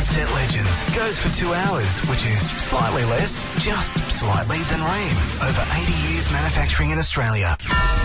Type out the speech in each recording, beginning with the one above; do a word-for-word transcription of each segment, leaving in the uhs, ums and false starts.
Dead Set Legends goes for two hours, which is slightly less, just slightly, than Rheem. Over eighty years manufacturing in Australia.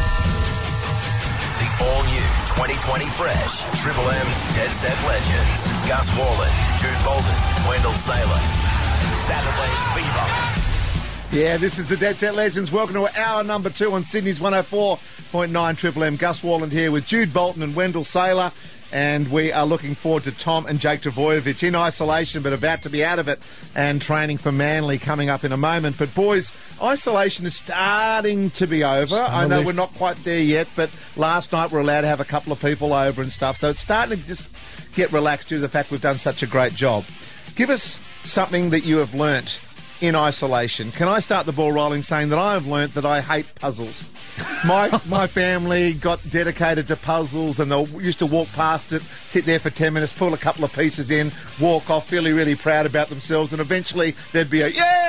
The all-new twenty twenty Fresh Triple M Dead Set Legends. Gus Worland, Jude Bolton, Wendell Saylor. Saturday Fever. Yeah, this is the Dead Set Legends. Welcome to hour number two on Sydney's one oh four point nine Triple M. Gus Worland here with Jude Bolton and Wendell Saylor. And we are looking forward to Tom and Jake Trbojevic in isolation, but about to be out of it and training for Manly coming up in a moment. But, boys, isolation is starting to be over. I know we're not quite there yet, but last night we were allowed to have a couple of people over and stuff. So it's starting to just get relaxed due to the fact we've done such a great job. Give us something that you have learnt in isolation. Can I start the ball rolling saying that I have learnt that I hate puzzles? My my family got dedicated to puzzles, and they used to walk past it, sit there for ten minutes, pull a couple of pieces in, walk off, feeling really proud about themselves, and eventually there'd be a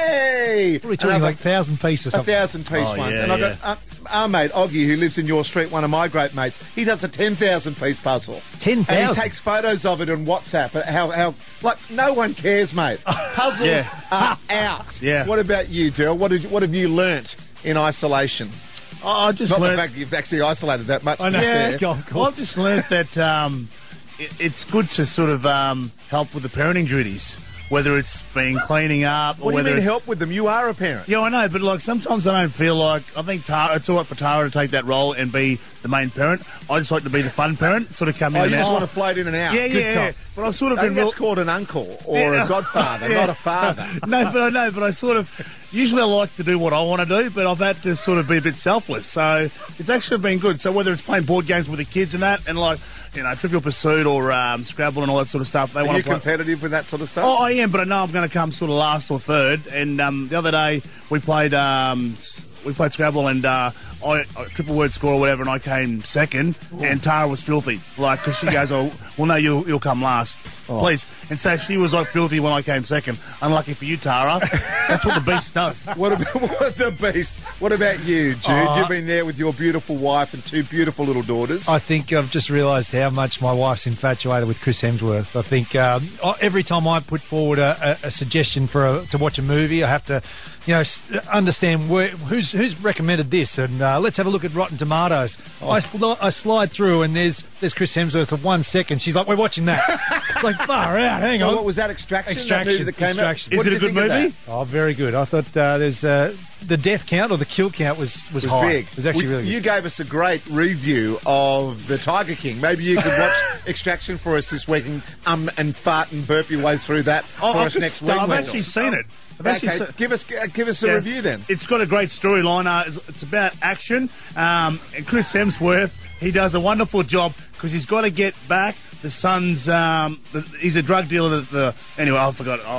yay! What are we talking, Another, like thousand pieces? A thousand piece oh, ones. Yeah, and I yeah. got uh, our mate Oggy, who lives in your street, one of my great mates. He does a ten thousand piece puzzle. ten thousand. And he takes photos of it on WhatsApp. How how like no one cares, mate. Puzzles Yeah. are out. Yeah. What about you, Del? What did what have you learnt in isolation? Oh, I just Not learned, the fact that you've actually isolated that much. I know. to be Yeah, fair. go- of well, I've course. just learnt that um, it, it's good to sort of um, help with the parenting duties, whether it's been cleaning up or What do you whether mean it's... help with them? You are a parent. Yeah, I know, but like sometimes I don't feel like I think Tara, it's all right for Tara to take that role and be the main parent. I just like to be the fun parent, sort of come in Oh, and you just out. want to float in and out. yeah, Good yeah, cop. yeah. But I've sort of I been think that's real- called an uncle or Yeah. a godfather, Yeah. not a father. No, but I know, but I sort of usually I like to do what I want to do, but I've had to sort of be a bit selfless. So it's actually been good. So whether it's playing board games with the kids and that, and like you know, Trivial Pursuit or um, Scrabble and all that sort of stuff, they Are want you to play. competitive with that sort of stuff? Oh, I am, but I know I'm going to come sort of last or third. And um, the other day we played um, s- we played Scrabble and uh, I, I triple word score or whatever, and I came second. Ooh. And Tara was filthy, like because she goes, "Oh, well, no, you'll you'll come last, Oh. please." And so she was like filthy when I came second. Unlucky for you, Tara. That's what the beast does. What about what the beast? What about you, Jude? Oh, You've been there with your beautiful wife and two beautiful little daughters. I think I've just realised how much my wife's infatuated with Chris Hemsworth. I think um, every time I put forward a, a, a suggestion for a, to watch a movie, I have to, you know, s- understand where, who's who's recommended this, and uh, let's have a look at Rotten Tomatoes. I, sl- I slide through, and there's there's Chris Hemsworth for one second. She's like, "We're watching that." It's like, far out. Hang So on. what was that, Extraction? Extraction, That movie that came Extraction. out? Is What it did a you good think of movie? that? Oh, very good. I thought uh, there's uh, the death count or the kill count was was, It was high. big. It was actually Well, really good. You gave us a great review of The Tiger King. Maybe you could watch Extraction for us this week and um and fart and burp your way through that Oh, for I us could next start. week. I've Wendell. actually seen it. I've actually Okay, se- give us uh, give us a Yeah. review then. It's got a great storyline. Uh, it's, it's about action. Um, and Chris Hemsworth, he does a wonderful job because he's got to get back the son's. Um, the, he's a drug dealer. That the anyway, I forgot. it.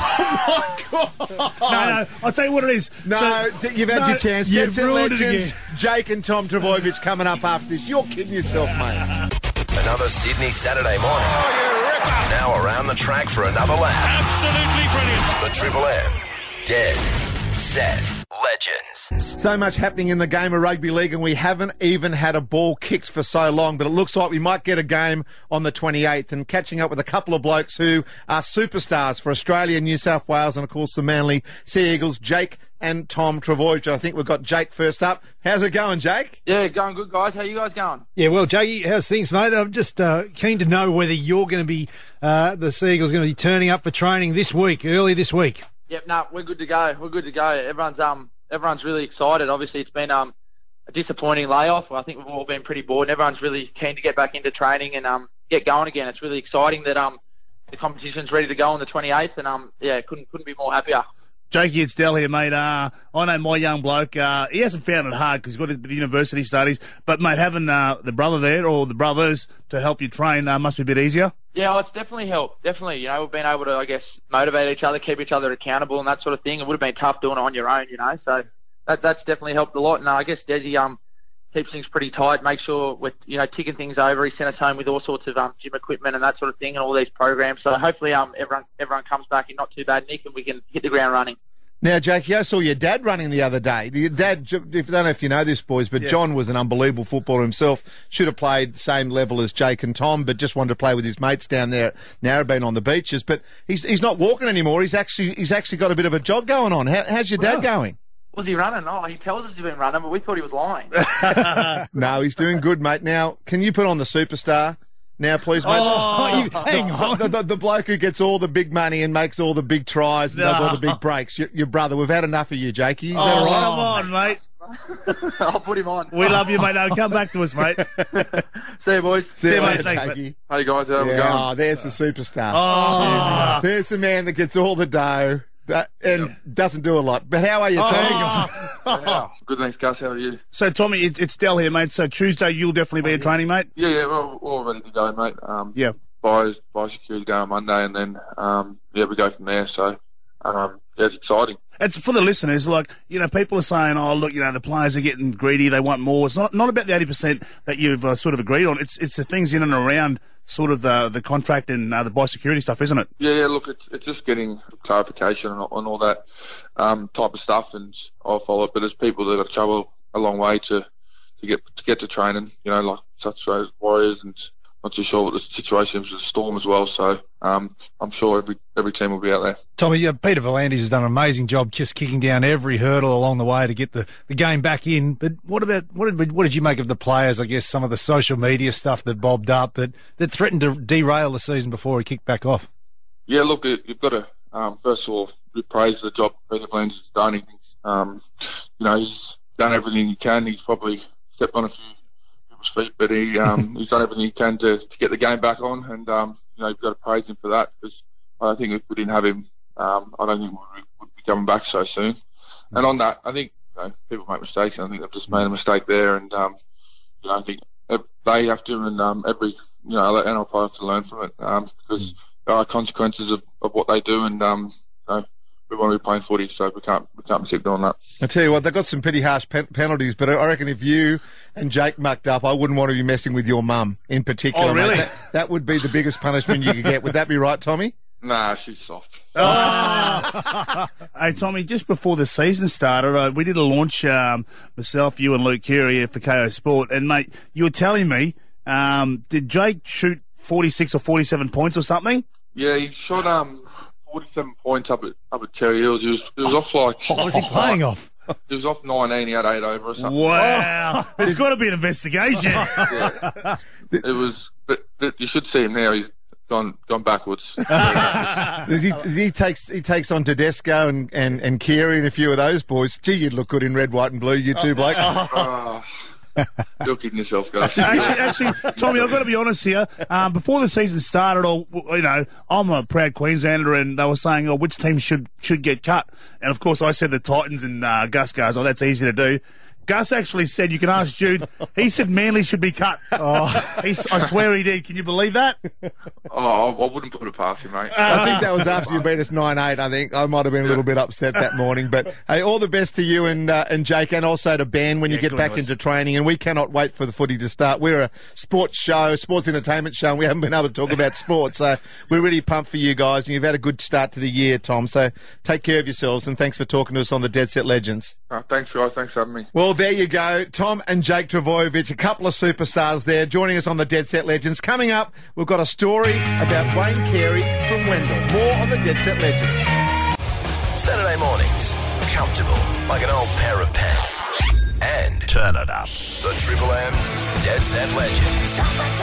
Oh, Oh my God! no, no, I'll tell you what it is. No, So- d- you've had no, your chance. you've Dead Set ruined it Legends, again. Jake and Tom Trbojevic coming up after this. You're kidding yourself, mate. Another Sydney Saturday morning. Now around the track for another lap. Absolutely brilliant. The Triple M Dead Set Legends. So much happening in the game of rugby league, and we haven't even had a ball kicked for so long, but it looks like we might get a game on the twenty-eighth, and catching up with a couple of blokes who are superstars for Australia, New South Wales, and of course the Manly Sea Eagles, Jake and Tom Trbojevic. I think we've got Jake first up. How's it going, Jake? Yeah, going good, guys. How you guys going? Yeah, well, Jakey, how's things, mate? I'm just uh, keen to know whether you're going to be, uh, the Seagulls going to be turning up for training this week, early this week. Yep, no, we're good to go. We're good to go. Everyone's um, everyone's really excited. Obviously, it's been um, a disappointing layoff. I think we've all been pretty bored, and everyone's really keen to get back into training and um, get going again. It's really exciting that um, the competition's ready to go on the twenty-eighth, and um, yeah, couldn't couldn't be more happier. Jakey, it's Del here, mate. Uh, I know my young bloke, uh, he hasn't found it hard because he's got his university studies. But, mate, having uh, the brother there or the brothers to help you train uh, must be a bit easier. Yeah, well, it's definitely helped. Definitely, you know, we've been able to, I guess, motivate each other, keep each other accountable and that sort of thing. It would have been tough doing it on your own, you know. So that that's definitely helped a lot. And uh, I guess Desi um keeps things pretty tight, makes sure we're, you know, ticking things over. He sent us home with all sorts of um, gym equipment and that sort of thing and all these programs. So hopefully um everyone everyone comes back in not too bad nick and we can hit the ground running. Now, Jakey, I saw your dad running the other day. Your dad, I don't know if you know this, boys, but Yeah. John was an unbelievable footballer himself. Should have played the same level as Jake and Tom, but just wanted to play with his mates down there at Narrabeen on the beaches. But he's he's not walking anymore. He's actually he's actually got a bit of a jog going on. How, how's your dad going? Was he running? Oh, he tells us he's been running, but we thought he was lying. No, he's doing good, mate. Now, can you put on the superstar? Now, please, mate. Oh, you, hang on. The, the, the bloke who gets all the big money and makes all the big tries and does all the big breaks. Your, your brother, we've had enough of you, Jakey. Is that Oh, all right? come on, mate. I'll put him on. We love you, mate. No, come back to us, mate. See you, boys. See you you, later, mate. Thanks, Jakey. Hey guys, how we Yeah, going? oh, there's the superstar. Oh. There's the man that gets all the dough that, and doesn't do a lot. But how are you, Tom? Yeah. Good, thanks, Gus. How are you? So, Tommy, it's, it's Del here, mate. So, Tuesday, you'll definitely be at training, mate? Yeah, yeah, we're all, we're all ready to go, mate. Um, Yeah. By by security day on Monday, and then um, yeah, we go from there. So um, yeah, it's exciting. It's for the listeners, like, you know, people are saying, oh, look, you know, the players are getting greedy, they want more. It's not not about the eighty percent that you've uh, sort of agreed on. It's it's the things in and around sort of the the contract and uh, the biosecurity stuff, isn't it? Yeah, yeah. Look, it's it's just getting clarification on, on all that um, type of stuff, and I'll follow it. But there's people that got to travel a long way to to get to get to training. You know, like such as Warriors and. Not too sure what the situation is with the Storm as well, so um, I'm sure every every team will be out there. Tommy, uh, Peter V'landys has done an amazing job just kicking down every hurdle along the way to get the, the game back in. But what about what did we- what did you make of the players? I guess some of the social media stuff that bobbed up that, that threatened to derail the season before he kicked back off. Yeah, look, it- you've got to um, first of all praise the job Peter V'landys has done. He thinks, um, you know, he's done everything he can. He's probably stepped on a few people's feet, but he um, he's done everything he can to, to get the game back on, and um, you know, you've got to praise him for that, because I don't think if we didn't have him, um, I don't think we would, would be coming back so soon. And on that, I think, you know, people make mistakes, and I think they've just made a mistake there, and um, you know, I think they have to, and um, every you know, N L player have to learn from it, um, because there are consequences of, of what they do, and um, you know, we want to be playing footy, so we can't we can't keep doing that. I tell you what, they've got some pretty harsh pen- penalties, but I reckon if you and Jake mucked up, I wouldn't want to be messing with your mum in particular. Oh, really? Mate. That, that would be the biggest punishment you could get. Would that be right, Tommy? Nah, she's soft. Hey, Tommy, just before the season started, uh, we did a launch, um, myself, you and Luke Keary here for K O Sport, and, mate, you were telling me, um, did Jake shoot forty-six or forty-seven points or something? Yeah, he shot um forty-seven points up at up at Cherry Hills. He was he was off like What was he playing off? he was off nineteen. He had eight over or something. Wow. There's got to be an investigation. Yeah. It was, but, but you should see him now. He's gone gone backwards. Does he, he takes he takes on Tedesco and, and, and Keary and a few of those boys. Gee, you'd look good in red, white and blue, you two bloke. uh, you're kidding yourself, guys. Actually, actually, Tommy, I've got to be honest here. Um, before the season started, or you know, I'm a proud Queenslander, and they were saying, "Oh, which team should should get cut?" And of course, I said the Titans, and uh, Gus goes, "Oh, that's easy to do." Gus actually said, you can ask Jude, he said Manly should be cut. Oh, he, I swear he did. Can you believe that? Oh, I, I wouldn't put it past you, mate. I think that was after you beat us nine eight, I think. I might have been a little bit upset that morning. But, hey, all the best to you and uh, and Jake, and also to Ben when you Yeah, get good back on us. into training. And we cannot wait for the footy to start. We're a sports show, sports entertainment show, and we haven't been able to talk about sports. So we're really pumped for you guys. And you've had a good start to the year, Tom. So take care of yourselves, and thanks for talking to us on the Dead Set Legends. Uh, thanks, guys. Thanks for having me. Well, there you go. Tom and Jake Trbojevic, a couple of superstars there, joining us on the Dead Set Legends. Coming up, we've got a story about Wayne Carey from Wendell. More on the Dead Set Legends. Saturday mornings, comfortable like an old pair of pants. And turn it up. The Triple M Dead Set Legends.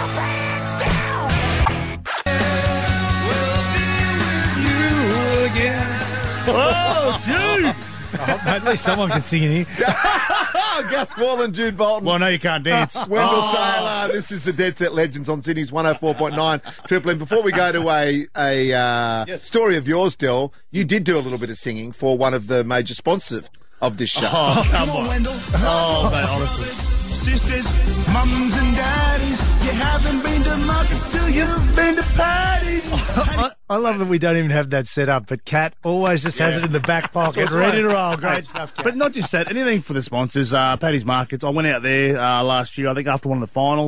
Oh, Jude! Oh, at least someone can sing in here. Oh, Gus Wall and Jude Bolton. Well, no, you can't dance. Wendell Sailor, this is the Dead Set Legends on Sydney's one oh four point nine Triple M. Before we go to a, a uh, Yes. story of yours, Del, you did do a little bit of singing for one of the major sponsors of this show. Oh, come on. Oh, mate, honestly. Sisters, mums and daddies, you haven't been to markets till you've been to parties. I, I love that we don't even have that set up, but Kat always just has it in the back pocket, That's ready to right. roll. Great stuff, Kat. But not just that, anything for the sponsors. Uh, Paddy's Markets, I went out there uh, last year, I think after one of the finals,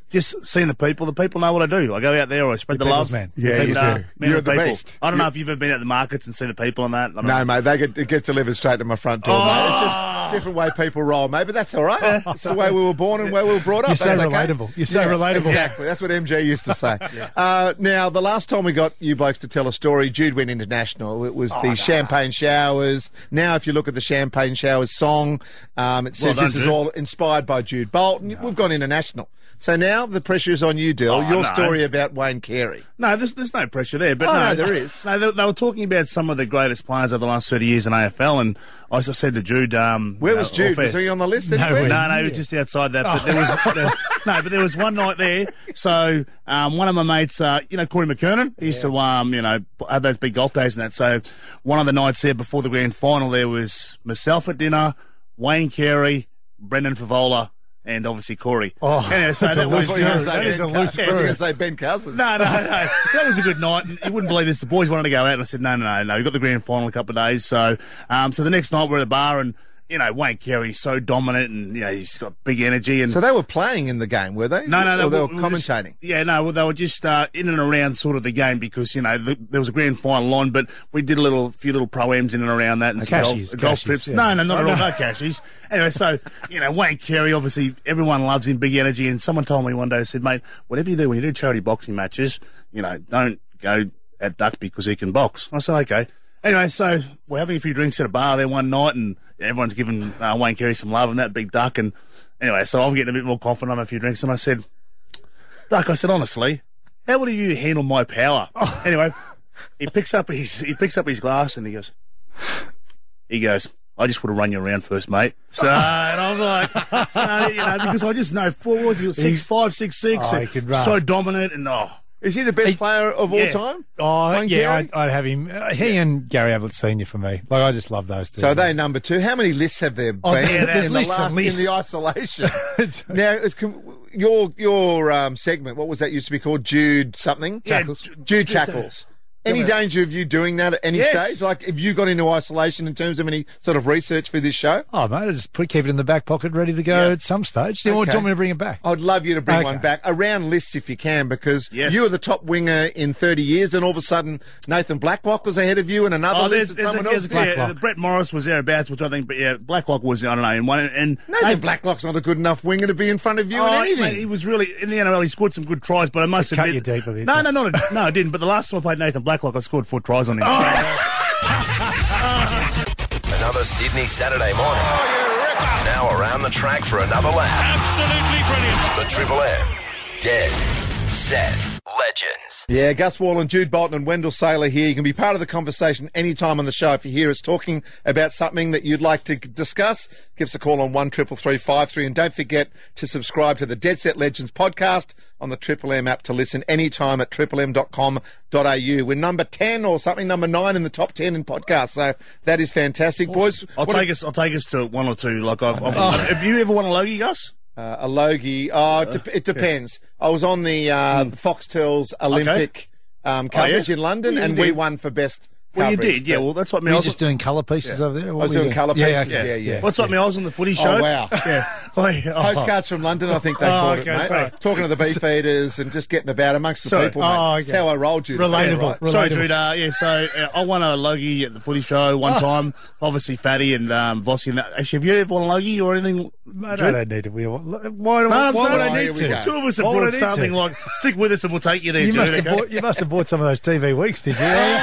just seeing the people. The people know what I do. I go out there, I spread the love. Man. Yeah, you And, uh, do. man You're of the people. beast. I don't know You- if you've ever been at the markets and seen the people on that. I don't No, know. mate, they get, it gets delivered straight to my front door, mate. It's just a different way people roll, mate, but that's all right. It's the way we were born and where we were brought up. You're so That's okay. relatable. You're so relatable. Exactly. That's what M J used to say. uh, now, the last time we got you blokes to tell a story, Jude went international. It was the Champagne Showers. Now, if you look at the Champagne Showers song, um, it says Well done, this is Jude. all inspired by Jude Bolton. We've gone international. So now the pressure is on you, Dill. Oh, Your no. story about Wayne Carey. No, there's, there's no pressure there. But Oh, no, no, there is. No, they, they were talking about some of the greatest players over the last thirty years in A F L, and as I said to Jude, um, Where you was know, Jude? off air- Was he on the list No, anywhere? we- No, no, he was just outside that. But there was there, no, but there was one night there. So um, one of my mates, uh, you know, Corey McKernan, he used to, um, you know, have those big golf days and that. So one of the nights there before the grand final, there was myself at dinner, Wayne Carey, Brendan Favola, and obviously Corey. Oh, anyway, so that's a that loose was, I you was know, going to say That is Ben a loose Cousins. I was bird. going to say Ben Cousins. no, no, no. That was a good night. And you wouldn't believe this. The boys wanted to go out, and I said, no, no, no, no. We've got the grand final in a couple of days. So, um, so the next night we're at a bar, and you know, Wayne Carey's so dominant, and you know, he's got big energy. And So they were playing in the game, were they? no, no, Or no. they were we- we were just- commentating. yeah, no, well, they were just uh, in and around sort of the game because you know the, there was a grand final on, but we did a little, few little pro-ams in and around that and some Cashies, golf, golf cashies, trips. yeah. No, no, not Oh, at all, no. no cashies. Anyway, so you know, Wayne Carey, obviously everyone loves him, big energy. And someone told me one day, said, mate, whatever you do when you do charity boxing matches, you know, don't go at Duck because he can box. I said, okay. Anyway, so we're having a few drinks at a bar there one night, and everyone's giving uh, Wayne Carey some love and that big Duck. And anyway, so I'm getting a bit more confident. I'm having a few drinks, and I said, Duck, I said, honestly, how would you handle my power? Anyway, he picks up his he picks up his glass and he goes, he goes, I just would have run you around first, mate. So, and I'm like, so, you know, because I just know four was he six five, six six, Oh, and he could run. so dominant, and oh, Is he the best player of all yeah. time? Oh, Wayne yeah, Carey? I'd, I'd have him. Uh, he and Gary Ablett Senior for me. Like, I just love those two. So are they number two. How many lists have there been Oh, yeah, there's in, the lists last, and in lists. the isolation? It's- Now, it's, com- your your um, segment, what was that used to be called? Jude something? Yeah, Tackles. Ju- Jude Jude- Tackles. Any danger of you doing that at any Yes. stage? Like, have you got into isolation in terms of any sort of research for this show? Oh, mate, I just put, keep it in the back pocket, ready to go Yeah. at some stage. Do you want, Okay. do you want me to bring it back? I'd love you to bring Okay. one back around lists if you can, because Yes. you were the top winger in thirty years, and all of a sudden Nathan Blacklock was ahead of you, and another oh, list there's, of there's, someone a, else. there's yeah, Blacklock. Brett Morris was thereabouts, which I think, but yeah, Blacklock was, I don't know, in one, and Nathan Blacklock's not a good enough winger to be in front of you Oh, in anything. mate, he was really in the N R L. He scored some good tries, but I must Cut admit, you deep a bit. no, no, not a, no, I didn't. But the last time I played Nathan Blacklock, I scored four tries on him. Another Sydney Saturday morning. Now around the track for another lap. Absolutely brilliant. The Triple M. Dead. Set. Legends. Yeah, Gus Wall and Jude Bolton and Wendell Saylor here. You can be part of the conversation anytime on the show if you hear us talking about something that you'd like to discuss. Give us a call on one triple three five three, and don't forget to subscribe to the Dead Set Legends podcast on the Triple M app to listen anytime at triple m dot com dot a u. We're number ten or something, number nine in the top ten in podcasts, so that is fantastic, boys. I'll What take us. I'll take us to one or two. Like I've. I've Have you ever won a Logie, Gus? Uh, a Logie. Oh, it, de- it depends. I was on the uh, Foxtel's Olympic um, coverage yeah? in London, Yeah, you and we did. won for best Well, you coverage, did. Yeah. but- Well, that's what me. Were I you was just doing colour pieces over there? I was doing colour pieces, yeah, yeah. What's like me? I was on the footy show. Oh, wow. Yeah. Like, oh. Postcards from London, I think they Oh, called okay, it, mate. sorry. Talking to the beefeaters and just getting about amongst the Sorry. people, mate. Oh, okay. That's how I rolled you. Relatable. Right. Sorry, Relatable. Jude. Uh, yeah, so uh, I won a Logie at the footy show one time. Obviously, Fatty and um, Vossi. And that. Actually, have you ever won a Logie or anything? Mate, Jude? I don't need to. Why, why, No, I'm why would sorry. I Here need we to? go. Two of us have Why would I brought need something to? like, stick with us and we'll take you there, You Jude. must, have okay? bought, you must have bought some of those T V weeks, did you?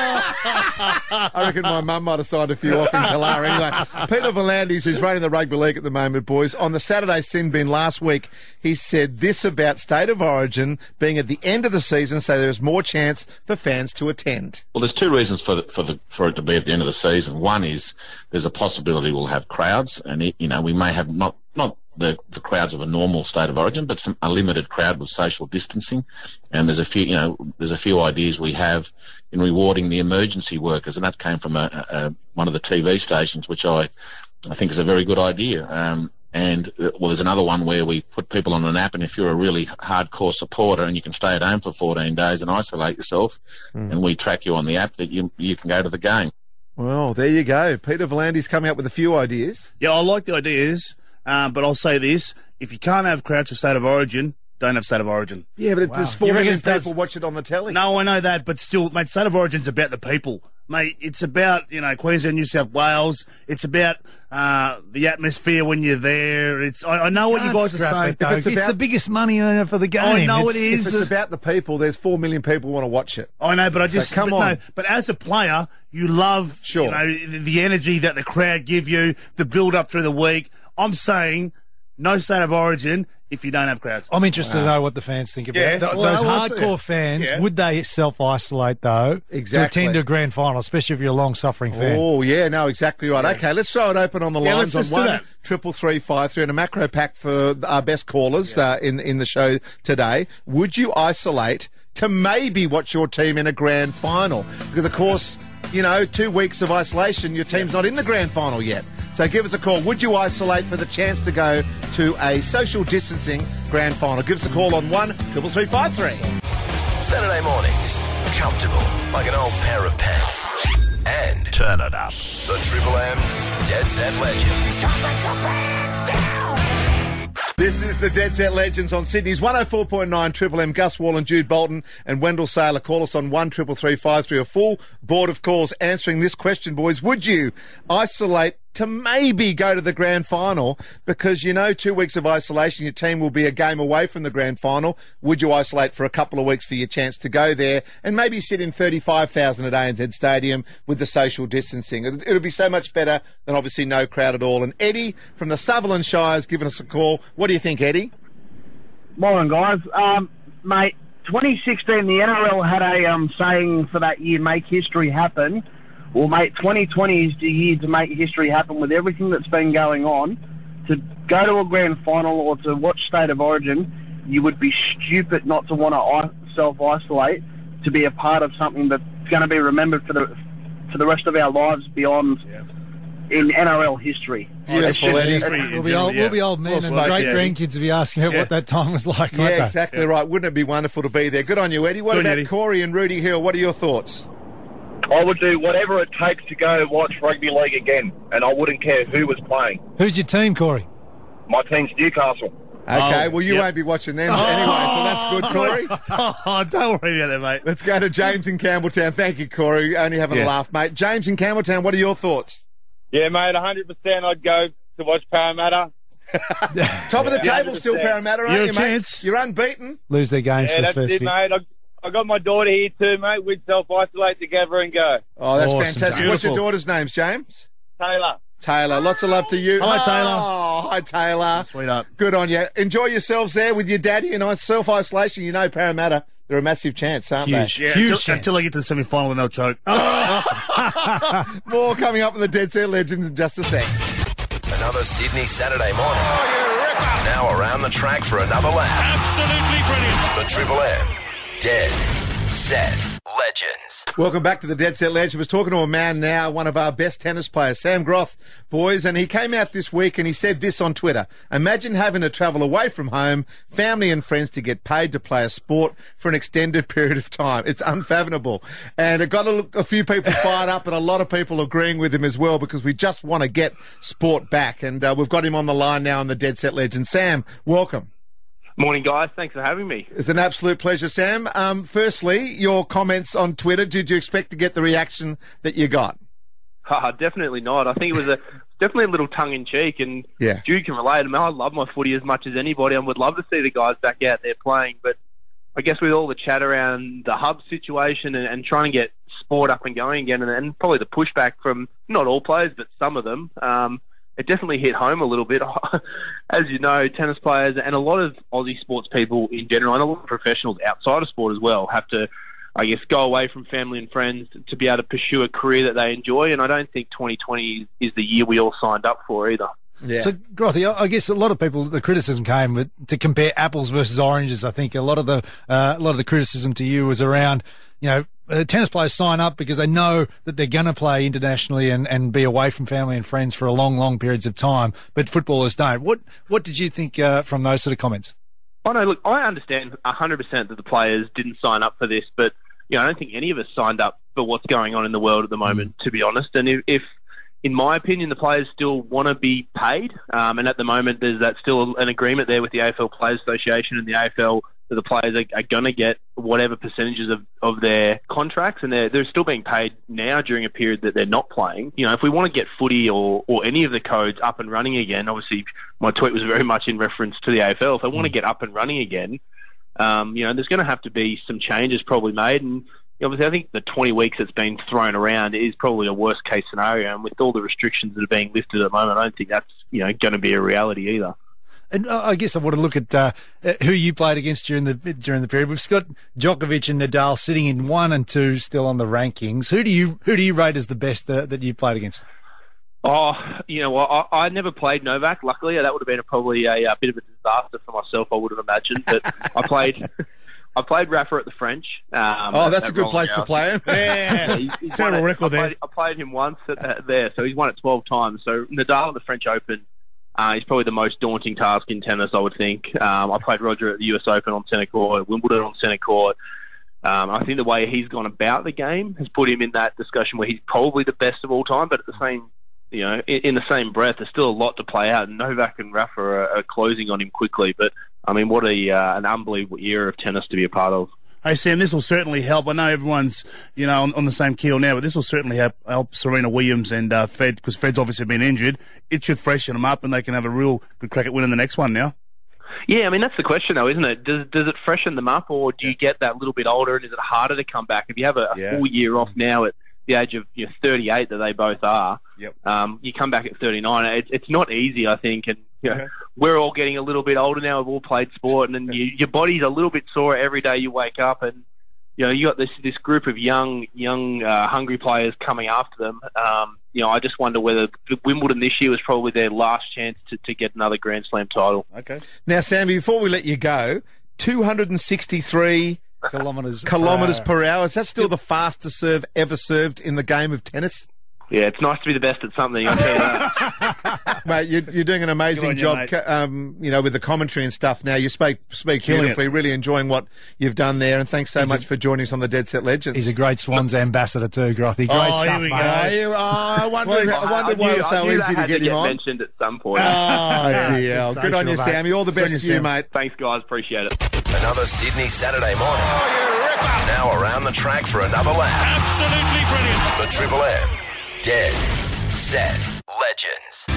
I reckon my mum might have signed a few off in Kalara. Anyway, Peter Volandis, who's running the rugby league at the moment, boys, on the Saturday Sin Bin last week, he said this about State of Origin being at the end of the season, so there is more chance for fans to attend. Well, there's two reasons for the, for the for it to be at the end of the season. One is there's a possibility we'll have crowds, and it, you know we may have not not the, the crowds of a normal State of Origin, but some a limited crowd with social distancing. And there's a few you know there's a few ideas we have in rewarding the emergency workers, and that came from a, a, one of the T V stations, which I I think is a very good idea. Um, And, uh, well, there's another one where we put people on an app, and if you're a really hardcore supporter and you can stay at home for fourteen days and isolate yourself, Mm. and we track you on the app, that you you can go to the game. Well, there you go. Peter Volandis coming up with a few ideas. Yeah, I like the ideas, um, but I'll say this. If you can't have crowds for State of Origin, don't have State of Origin. Yeah, but Wow. there's four You reckon million it does- people watch it on the telly. No, I know that, but still, mate, State of Origin's about the people. Mate, it's about, you know, Queensland, New South Wales. It's about uh, the atmosphere when you're there. It's I, I know what you Can't guys are scrap saying. it, though. If It's, it's about- the biggest money earner for the game. I know It's- it is. If it's about the people, there's four million people who want to watch it. I know, but I just So come but on. No, but as a player, you love Sure. you know the, the energy that the crowd give you, the build up through the week. I'm saying no State of Origin if you don't have crowds. I'm interested to know what the fans think about Yeah, it. Th- well, Those well, that's- hardcore fans, yeah. would they self-isolate, though, Exactly. to attend a grand final, especially if you're a long-suffering fan? Oh, yeah, no, exactly right. Okay, let's throw it open on the Yeah, lines let's just do on one that. triple three five three and a macro pack for our best callers uh, in in the show today. Would you isolate to maybe watch your team in a grand final? Because of course, you know, two weeks of isolation, your team's not in the grand final yet. So give us a call. Would you isolate for the chance to go to a social distancing grand final? Give us a call on one triple three five three. Saturday mornings, comfortable like an old pair of pants. And turn it up. The Triple M Dead Set Legends. This is the Dead Set Legends on Sydney's one oh four point nine Triple M. Gus Wall and Jude Bolton and Wendell Saylor. Call us on one triple three five three. A full board of calls answering this question, boys. Would you isolate to maybe go to the grand final? Because you know, two weeks of isolation, your team will be a game away from the grand final. Would you isolate for a couple of weeks for your chance to go there and maybe sit in thirty-five thousand at A N Z Stadium with the social distancing? It- It'll be so much better than obviously no crowd at all. And Eddie from the Sutherland Shire has given us a call. What do you think, Eddie? Morning, guys. Um, mate, twenty sixteen, the N R L had a um, saying for that year, make history happen. Well, mate, twenty twenty is the year to make history happen with everything that's been going on. To go to a grand final or to watch State of Origin, you would be stupid not to want to self-isolate to be a part of something that's going to be remembered for the for the rest of our lives beyond in N R L history. Beautiful, Eddie. We'll be old, we'll be old men Well and spoken, great yeah. grandkids will be asking about Yeah. what that time was like. won't Yeah, they? exactly right. Wouldn't it be wonderful to be there? Good on you, Eddie. What Good on about you, Eddie. Corey and Rudy Hill? What are your thoughts? I would do whatever it takes to go watch rugby league again, and I wouldn't care who was playing. Who's your team, Corey? My team's Newcastle. Okay, Oh, well, you yep. won't be watching them anyway, so that's good, Corey. Oh, don't worry about it, mate. Let's go to James in Campbelltown. Thank you, Corey. Only having a Yeah. laugh, mate. James in Campbelltown, what are your thoughts? Yeah, mate, one hundred percent I'd go to watch Parramatta. Top of the Yeah, table still, one hundred percent. Parramatta, aren't You're a you, mate? chance. You're unbeaten. Lose their games Yeah, for the that's first it, few. mate. I, I got my daughter here too, mate. We'd self-isolate together and go. Oh, that's Awesome, fantastic. What's your Beautiful. daughter's names, James? Taylor. Taylor. Lots of love to you. Hi, Taylor. Oh, hi, Taylor. Sweetheart. Good on you. Enjoy yourselves there with your daddy and I. Self-isolation, you know, Parramatta, they're a massive chance, aren't Huge. Yeah, Huge until, chance. until they get to the semi-final and they'll choke. they? More coming up in the Dead Set Legends in just a sec. Another Sydney Saturday morning. Now around the track for another lap. Absolutely brilliant. The Triple M Dead Set Legends. Welcome back to the Dead Set Legends. I was talking to a man now, one of our best tennis players, Sam Groth, boys, and he came out this week and he said this on Twitter. Imagine having to travel away from home, family and friends to get paid to play a sport for an extended period of time. It's unfathomable. And it got a, a few people fired up and a lot of people agreeing with him as well because we just want to get sport back. And uh, we've got him on the line now on the Dead Set Legends. Sam, welcome. Morning, guys. Thanks for having me. It's an absolute pleasure, Sam. Um, firstly, your comments on Twitter. Did you expect to get the reaction that you got? Ah, definitely not. I think it was a definitely a little tongue-in-cheek, and Yeah. Jude can relate. I mean, I love my footy as much as anybody. I would love to see the guys back out there playing, but I guess with all the chat around the hub situation and, and trying to get sport up and going again, and, and probably the pushback from not all players, but some of them, um, it definitely hit home a little bit. As you know, tennis players and a lot of Aussie sports people in general, and a lot of professionals outside of sport as well, have to, I guess, go away from family and friends to be able to pursue a career that they enjoy. And I don't think twenty twenty is the year we all signed up for either. Yeah. So, Grothy, I I guess a lot of people, the criticism came with, to compare apples versus oranges. I think a lot of the uh, a lot of the criticism to you was around, you know, uh, tennis players sign up because they know that they're going to play internationally and, and be away from family and friends for a long, long periods of time, but footballers don't. What what did you think uh, from those sort of comments? Oh, no, look, I understand one hundred percent that the players didn't sign up for this, but you know, I don't think any of us signed up for what's going on in the world at the moment, to be honest. And if, if in my opinion, the players still want to be paid. Um, and at the moment, there's that still an agreement there with the A F L Players Association and the A F L that the players are, are going to get whatever percentages of, of their contracts, and they're, they're still being paid now during a period that they're not playing. You know, if we want to get footy or, or any of the codes up and running again, obviously my tweet was very much in reference to the A F L. If they want to get up and running again, um, you know, there's going to have to be some changes probably made. And obviously I think the twenty weeks that's been thrown around is probably a worst case scenario. And with all the restrictions that are being lifted at the moment, I don't think that's, you know, going to be a reality either. And I guess I want to look at uh, who you played against during the during the period. We've got Djokovic and Nadal sitting in one and two, still on the rankings. Who do you who do you rate as the best uh, that you played against? Oh, you know, I, I never played Novak. Luckily, that would have been a, probably a, a bit of a disaster for myself. I would have imagined, but I played. I played Rafa at the French. Um, oh, that's at, a good at place to play him. Yeah, he's, he's terrible record I there. played, I played him once at, uh, there, so he's won it twelve times. So Nadal at the French Open. Uh, he's probably the most daunting task in tennis, I would think. Um, I played Roger at the U S Open on centre court, Wimbledon on centre court. Um, I think the way he's gone about the game has put him in that discussion where he's probably the best of all time. But at the same, you know, in, in the same breath, there's still a lot to play out. And Novak and Rafa are, are closing on him quickly. But I mean, what a uh, an unbelievable era of tennis to be a part of. Hey, Sam, this will certainly help. I know everyone's, you know, on, on the same keel now, but this will certainly help, help Serena Williams and uh, Fed, because Fed's obviously been injured. It should freshen them up, and they can have a real good crack at winning the next one now. Yeah, I mean, that's the question, though, isn't it? Does does it freshen them up, or do you get that little bit older, and is it harder to come back? If you have a, a Yeah. full year off now at the age of you know, thirty-eight that they both are, Yep. um, you come back at thirty-nine. It, it's not easy, I think, and you know, Okay. we're all getting a little bit older now. We've all played sport, and then you, your body's a little bit sore every day you wake up, and you know, you got this this group of young, young, uh, hungry players coming after them. Um, you know, I just wonder whether Wimbledon this year was probably their last chance to, to get another Grand Slam title. Okay. Now, Sammy, before we let you go, two hundred sixty-three Kilometres kilometres per hour. per hour. Is that still the fastest serve ever served in the game of tennis? Yeah, it's nice to be the best at something. I'll tell you that. Mate, you're, you're doing an amazing Good on you, job, mate. co- um, you know, with the commentary and stuff. Now you speak speak Killing beautifully. Really enjoying what you've done there, and thanks so He's much a- for joining us on the Dead Set Legends. He's a great Swans ambassador too, Grothy. Great Oh, stuff, here we mate. go. Oh, you- oh, I wondered, I wondered why it knew- was so knew easy that to had get him on. mentioned at some point. Oh Yeah, dear! Oh, good on you, sensational, mate. Sammy. All the Good on best you, to you, Sam. mate. Thanks, guys. Appreciate it. Another Sydney Saturday morning. Now around the track for another lap. Absolutely brilliant. The Triple M Dead Set Legends.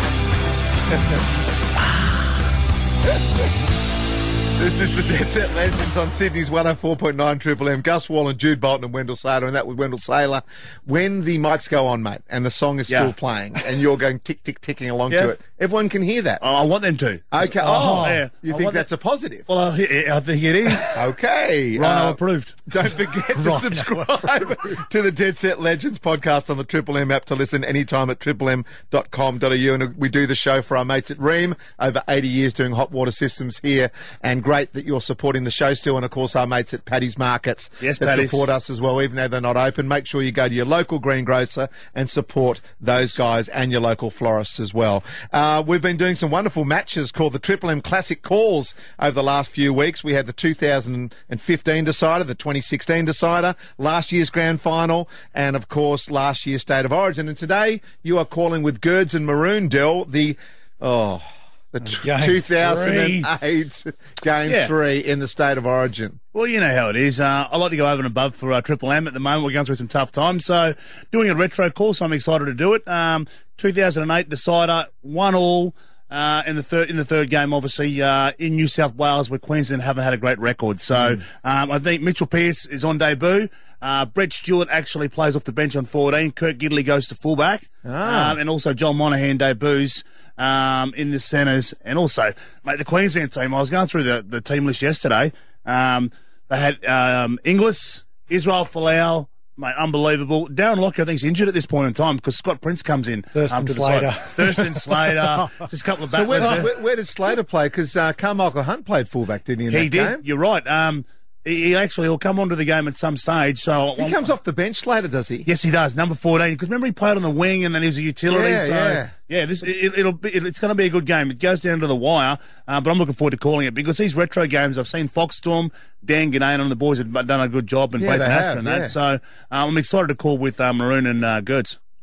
This is the Dead Set Legends on Sydney's one oh four point nine Triple M. Gus Wallen, Jude Bolton and Wendell Saylor, and that was Wendell Saylor. When the mics go on, mate, and the song is Yeah. still playing, and you're going tick, tick, ticking along Yeah. to it, everyone can hear that. Oh, I want them to. Okay. Oh, Oh, yeah. you I think want that's a positive? Well, I, I think it is. Okay. Rhino Uh, approved. Don't forget to Rhino subscribe to the Dead Set Legends podcast on the Triple M app to listen anytime at triple m dot com dot a u. And we do the show for our mates at Ream, over eighty years doing hot water systems here, and great that you're supporting the show still. And of course, our mates at Paddy's Markets Yes, that Paddy's. support us as well, even though they're not open. Make sure you go to your local greengrocer and support those guys and your local florists as well. Uh, we've been doing some wonderful matches called the Triple M Classic Calls over the last few weeks. We had the two thousand fifteen decider, the twenty sixteen decider, last year's grand final, and of course last year's State of Origin. And today you are calling with Girds and Maroon, Dell, the oh the t- Game two thousand eight game Yeah. three in the State of Origin. Well, you know how it is. Uh, I like to go over and above for uh, Triple M at the moment. We're going through some tough times, so doing a retro call, so I'm excited to do it. Um, two thousand eight decider, one all uh, in the third in the third game, obviously uh, in New South Wales, where Queensland haven't had a great record. So um, I think Mitchell Pearce is on debut. Uh, Brett Stewart actually plays off the bench on fourteen. Kurt Gidley goes to fullback, Ah. um, and also John Monaghan debuts um, in the centres. And also, mate, the Queensland team. I was going through the, the team list yesterday. Um, they had um, Inglis, Israel Folau, mate, unbelievable. Darren Lockyer, I think, is injured at this point in time because Scott Prince comes in. Thurston um, to the Slater. side. Thurston Slater, just a couple of So where, battlers. there. where, where did Slater play? Because uh, Carmichael Hunt played fullback, didn't he? In He that did. game? You're right. Um, he, he actually will come onto the game at some stage. So He comes off the bench, Slater, does he? Yes, he does. Number fourteen. Because remember, he played on the wing and then he was a utility. Yeah, so yeah. yeah, this it, it'll be. It, it's going to be a good game. It goes down to the wire, uh, but I'm looking forward to calling it because these retro games, I've seen Foxstorm, Dan Ganane and the boys have done a good job and Yeah, both they Nasper have, and that. yeah. So um, I'm excited to call with uh, Maroon and uh, Gertz.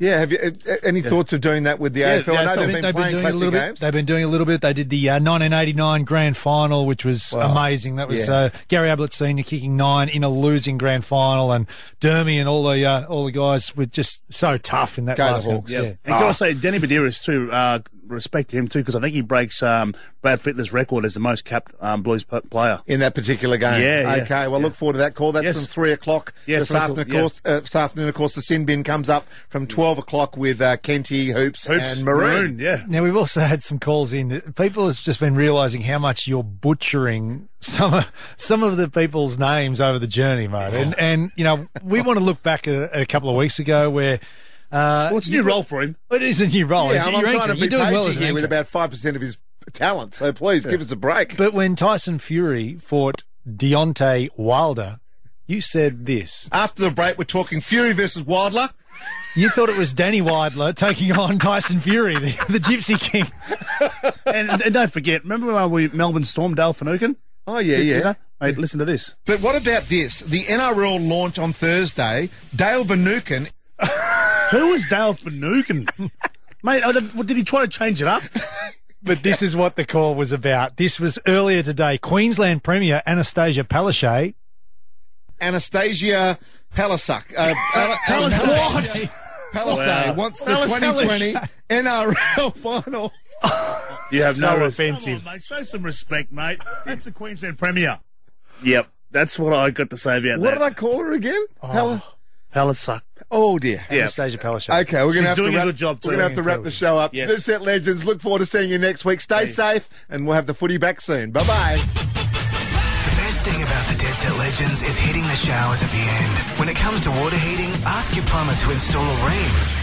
Yeah, have you uh, any Yeah. thoughts of doing that with the Yeah, A F L? I yeah, know I they've think been they've been playing doing a classic little bit. games. They've been doing a little bit. They did the uh, nineteen eighty-nine grand final, which was Wow. amazing. That was Yeah. uh, Gary Ablett Senior kicking nine in a losing grand final, and Dermy and all the uh, all the guys were just so tough in that Go the last game. Hawks. Yeah. And can I say, Danny Badiris too, uh, respect to him too, because I think he breaks um, Brad Fittler's record as the most capped um, Blues p- player. In that particular game. Yeah, yeah, Okay, well, yeah. look forward to that call. That's Yes. from three o'clock Yeah, this three o'clock, afternoon. Of yeah. course, uh, this afternoon, of course, the sin bin comes up from twelve o'clock with uh, Kenty, Hoops, Hoops, and Maroon. yeah. Now, we've also had some calls in. People have just been realising how much you're butchering some of, some of the people's names over the journey, mate. And, and you know, we want to look back at, at a couple of weeks ago where... Uh, Well, it's a new you- role for him. It is a new role. Yeah, You're I'm, I'm trying anchoring. to You're be doing well pagey as an here with anchor. about five percent of his talent, so please give us a break. But when Tyson Fury fought Deontay Wilder, you said this. After the break, we're talking Fury versus Wilder. You thought it was Danny Wilder taking on Tyson Fury, the, the Gypsy King. and, and don't forget, remember when we Melbourne stormed Dale Finucane? Oh, yeah, You yeah. know? Mate, listen to this. But what about this? The N R L launch on Thursday. Dale Finucane. Who is Dale Finucane? Mate, I don't- did he try to change it up? But this is what the call was about. This was earlier today. Queensland Premier Anastasia Palaszczuk. Anastasia Palaszczuk. Uh, Al- Palaszczuk. Palaszczuk Wow. wants the Palaszczuk. twenty twenty N R L final. You have So no offensive. Come on, mate. Show some respect, mate. It's a Queensland Premier. Yep, that's what I got to say about What that. did I call her again? Pala- Palaszczuk. oh, dear. Yeah. Anastasia Palaszczuk. Okay, we're going to She's have doing to a wrap, good job, too. We're going to have to wrap the show up. Yes. This Set Legends. Look forward to seeing you next week. Stay safe, and we'll have the footy back soon. Bye bye. The best thing about the Dead Set Legends is hitting the showers at the end. When it comes to water heating, ask your plumber to install a Rheem.